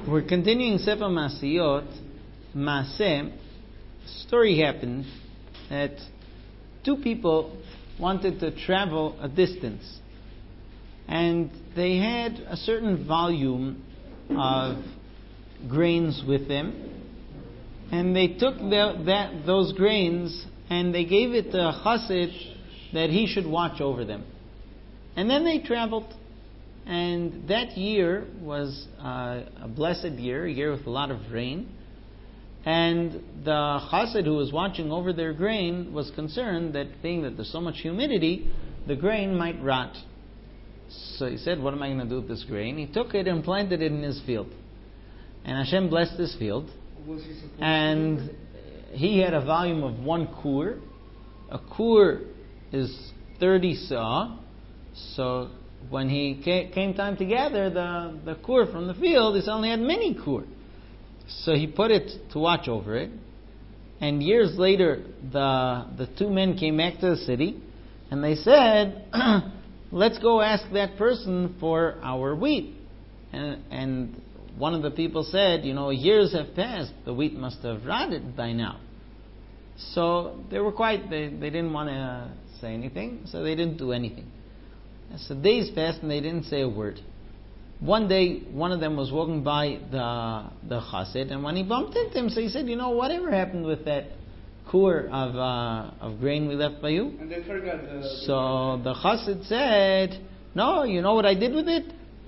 We're continuing Sefer Masiyot. Maaseh. Story happened that two people wanted to travel a distance, and they had a certain volume of grains with them, and they took those grains and they gave it to a chassid that he should watch over them. And then they traveled. And that year was a blessed year, a year with a lot of rain. And the chassid who was watching over their grain was concerned that, being that there's so much humidity, the grain might rot. So he said, what am I going to do with this grain? He took it and planted it in his field. And Hashem blessed his field. And he had a volume of 1 kur. A kur is 30 sa'ah. So when he came time to gather the kur from the field, he only had many kur. So he put it to watch over it. And years later, the two men came back to the city, and they said, let's go ask that person for our wheat. And one of the people said, years have passed, the wheat must have rotted by now. So they were quiet. They didn't want to say anything, so they didn't do anything. So days passed and they didn't say a word. One day, one of them was walking by the chassid, and when he bumped into him, so he said, whatever happened with that kur of grain we left by you? And they forgot So the chassid said, no, you know what I did with it?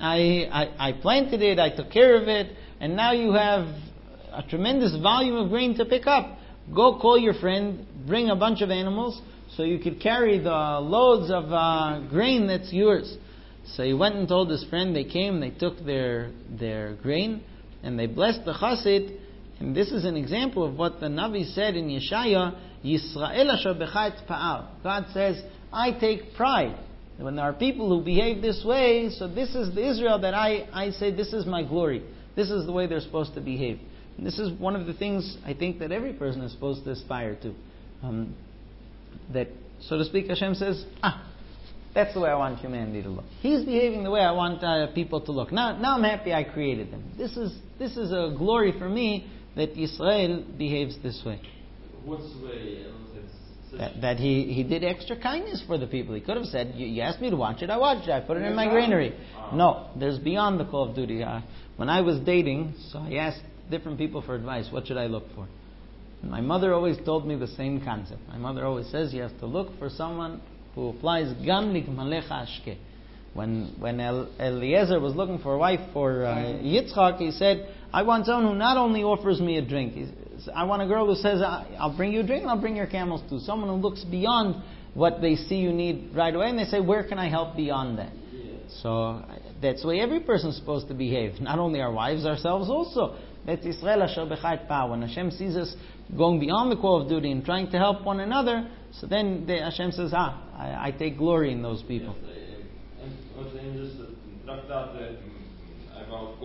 I planted it, I took care of it, and now you have a tremendous volume of grain to pick up. Go call your friend, bring a bunch of animals, so you could carry the loads of grain that's yours. So he went and told his friend. They came, they took their grain, and they blessed the chassid. And this is an example of what the Navi said in Yeshaya, Yisrael asher becha et pa'al. God says, I take pride. When there are people who behave this way, so this is the Israel that I say, this is my glory. This is the way they're supposed to behave. And this is one of the things I think that every person is supposed to aspire to. That, so to speak, Hashem says, that's the way I want humanity to look. He's behaving the way I want people to look. Now I'm happy I created them. This is a glory for me that Yisrael behaves this way. What's the way? That he did extra kindness for the people. He could have said, you asked me to watch it, I watched it, I put it in my granary. No, there's beyond the call of duty. When I was dating, so I asked different people for advice. What should I look for? My mother always told me the same concept. My mother always says you have to look for someone who applies gam ligmalecha ashke. When Eliezer was looking for a wife for Yitzchak, he said, I want someone who not only offers me a drink. I want a girl who says, I'll bring you a drink and I'll bring your camels too. Someone who looks beyond what they see you need right away, and they say, where can I help beyond that? Yeah. So that's the way every person is supposed to behave. Not only our wives, ourselves also. That's Yisrael asher becha et pa'al. When Hashem sees us going beyond the call of duty and trying to help one another, so then Hashem says, I take glory in those people. Yes,